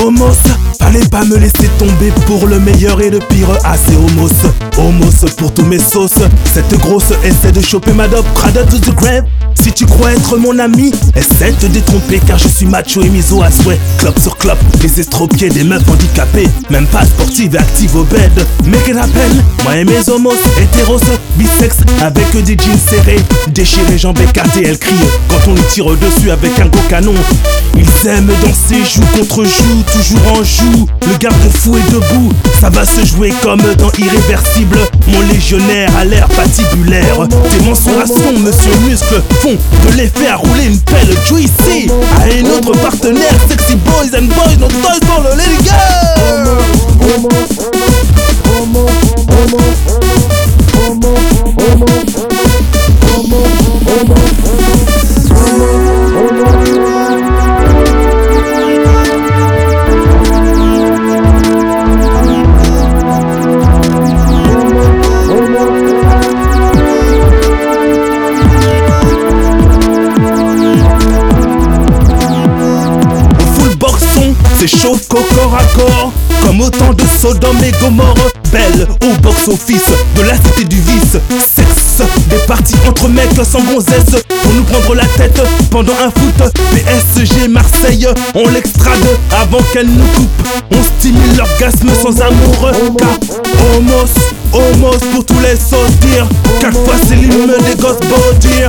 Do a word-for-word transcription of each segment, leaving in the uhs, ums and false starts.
Homos, fallait pas me laisser tomber pour le meilleur et le pire. Ah c'est homos, homos pour tous mes sauces. Cette grosse essaie de choper ma dope, Prada to the grave. Si tu crois être mon ami, essaie de te détromper car je suis macho et miso à souhait. Clope sur clope, les estropiés des meufs handicapées, même pas sportive et active au bed. Make it happen, moi et mes homos, hétéros, bisex, avec des jeans serrés, déchirés, jambes écartées, elle crie quand on lui tire dessus avec un gros canon. Ils aiment danser joue contre joue, toujours en joue. Le garde-fou est debout, ça va se jouer comme dans Irréversible. Mon légionnaire a l'air patibulaire. Tes mensurations, monsieur muscle, font de l'effet à rouler une pelle juicy. À un autre partenaire, sexy boys and boys, nos toys pour le lady girl. C'est chaud qu'au corps à corps, comme autant de Sodome et Gomorre. Belle au box-office de la cité du vice. Sexe, des parties entre mecs sans gonzesse pour nous prendre la tête pendant un foot. P S G Marseille, on l'extrade avant qu'elle nous coupe. On stimule l'orgasme sans amour. Car homos, homos pour tous les sauces dire. Quatre fois c'est l'hymne des gosses beaux dire.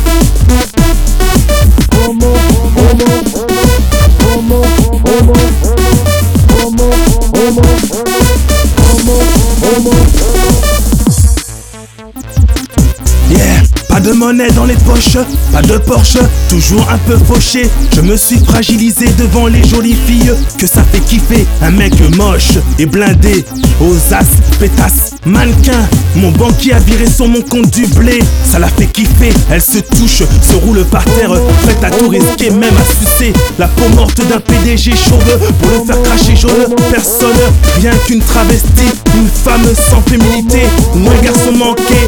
Yeah, pas de monnaie dans les poches, pas de Porsche, toujours un peu fauché. Je me suis fragilisé devant les jolies filles, que ça fait kiffer. Un mec moche et blindé, aux as, pétasse, mannequin. Mon banquier a viré sur mon compte du blé, ça la fait kiffer. Elle se touche, se roule par terre, prête à tout risquer, même à sucer la peau morte d'un P D G chauve pour le faire cracher jaune. Personne, rien qu'une travestie, une femme sans féminité ou un garçon manqué.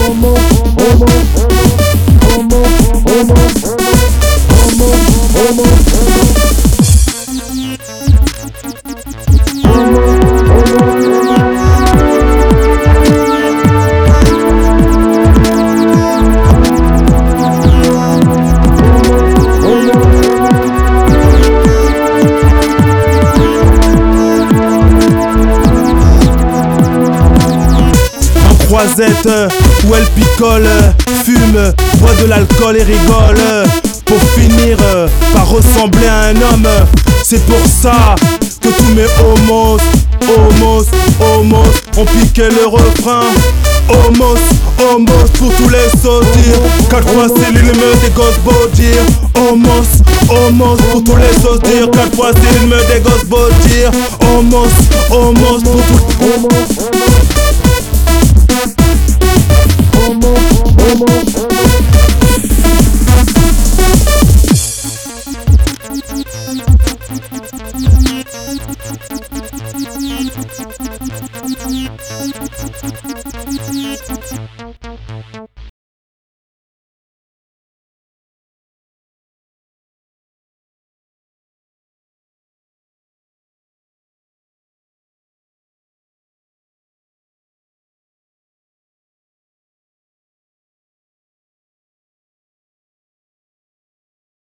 Croisette où elle picole, fume, boit de l'alcool et rigole, pour finir par ressembler à un homme. C'est pour ça que tous mes homos, homos, homos ont piqué le refrain. Homos, homos pour tous les sauts-dire. Quatre fois c'est l'hymne des gosses beaux dire. Homos, homos pour tous les sauts-dire. Quatre fois c'est l'hymne des gosses beaux dire. Homos, homos pour tous. Homos, homos.